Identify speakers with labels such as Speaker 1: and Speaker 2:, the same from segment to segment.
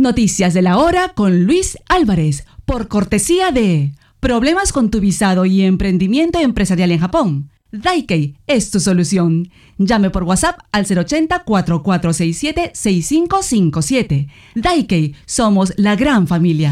Speaker 1: Noticias de la hora con Luis Álvarez, por cortesía de Problemas con tu visado y emprendimiento empresarial en Japón. Daikei es tu solución. Llame por WhatsApp al 080-4467-6557. Daikei, somos la gran familia.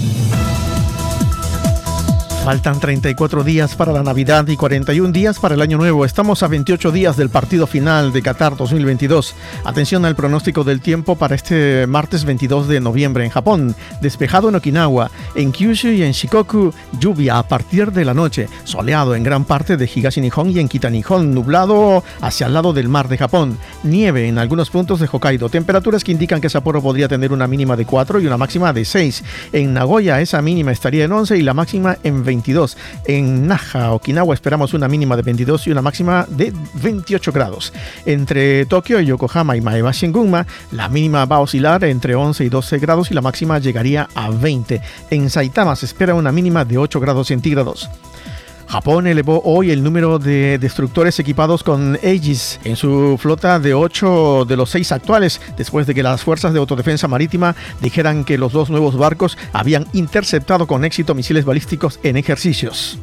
Speaker 2: Faltan 34 días para la Navidad y 41 días para el Año Nuevo. Estamos a 28 días del partido final de Qatar 2022. Atención al pronóstico del tiempo para este martes 22 de noviembre en Japón. Despejado en Okinawa, en Kyushu y en Shikoku, lluvia a partir de la noche. Soleado en gran parte de Higashi Nihon y en Kita Nihon, nublado hacia el lado del mar de Japón. Nieve en algunos puntos de Hokkaido. Temperaturas que indican que Sapporo podría tener una mínima de 4 y una máxima de 6. En Nagoya esa mínima estaría en 11 y la máxima en 22. En Naha, Okinawa, esperamos una mínima de 22 y una máxima de 28 grados. Entre Tokio, Yokohama y Maebashi en Gunma, la mínima va a oscilar entre 11 y 12 grados y la máxima llegaría a 20. En Saitama se espera una mínima de 8 grados centígrados. Japón elevó hoy el número de destructores equipados con Aegis en su flota de 8 de los 6 actuales, después de que las fuerzas de autodefensa marítima dijeran que los 2 nuevos barcos habían interceptado con éxito misiles balísticos en ejercicios.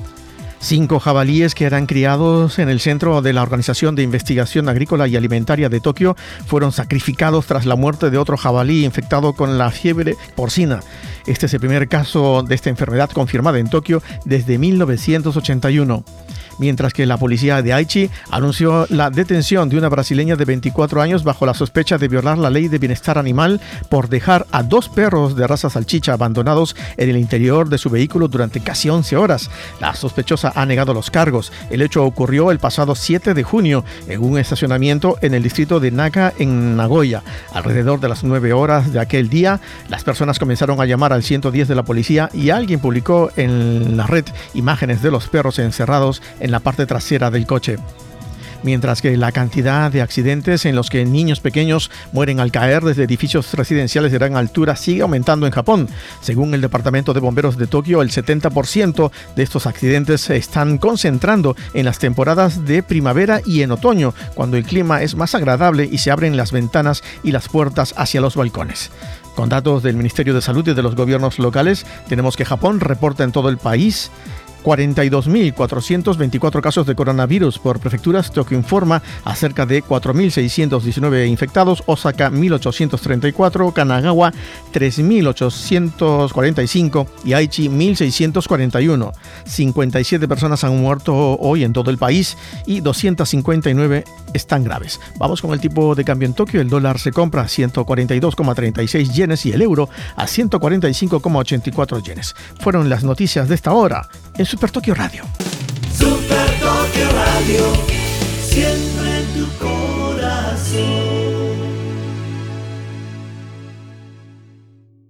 Speaker 2: 5 jabalíes que eran criados en el centro de la Organización de Investigación Agrícola y Alimentaria de Tokio fueron sacrificados tras la muerte de otro jabalí infectado con la fiebre porcina. Este es el primer caso de esta enfermedad confirmada en Tokio desde 1981. Mientras que la policía de Aichi anunció la detención de una brasileña de 24 años bajo la sospecha de violar la ley de bienestar animal por dejar a 2 perros de raza salchicha abandonados en el interior de su vehículo durante casi 11 horas. La sospechosa ha negado los cargos. El hecho ocurrió el pasado 7 de junio en un estacionamiento en el distrito de Naka, en Nagoya. Alrededor de las 9 horas de aquel día, las personas comenzaron a llamar al 110 de la policía y alguien publicó en la red imágenes de los perros encerrados en la parte trasera del coche. Mientras que la cantidad de accidentes en los que niños pequeños mueren al caer desde edificios residenciales de gran altura sigue aumentando en Japón. Según el Departamento de Bomberos de Tokio, el 70% de estos accidentes se están concentrando en las temporadas de primavera y en otoño, cuando el clima es más agradable y se abren las ventanas y las puertas hacia los balcones. Con datos del Ministerio de Salud y de los gobiernos locales, tenemos que Japón reporta en todo el país 42.424 casos de coronavirus por prefecturas. Tokio informa acerca de 4.619 infectados, Osaka 1.834, Kanagawa 3.845 y Aichi 1.641. 57 personas han muerto hoy en todo el país y 259 están graves. Vamos con el tipo de cambio en Tokio. El dólar se compra a 142,36 yenes y el euro a 145,84 yenes. Fueron las noticias de esta hora en Super Tokio Radio.
Speaker 3: Super Tokio Radio, siempre en tu corazón.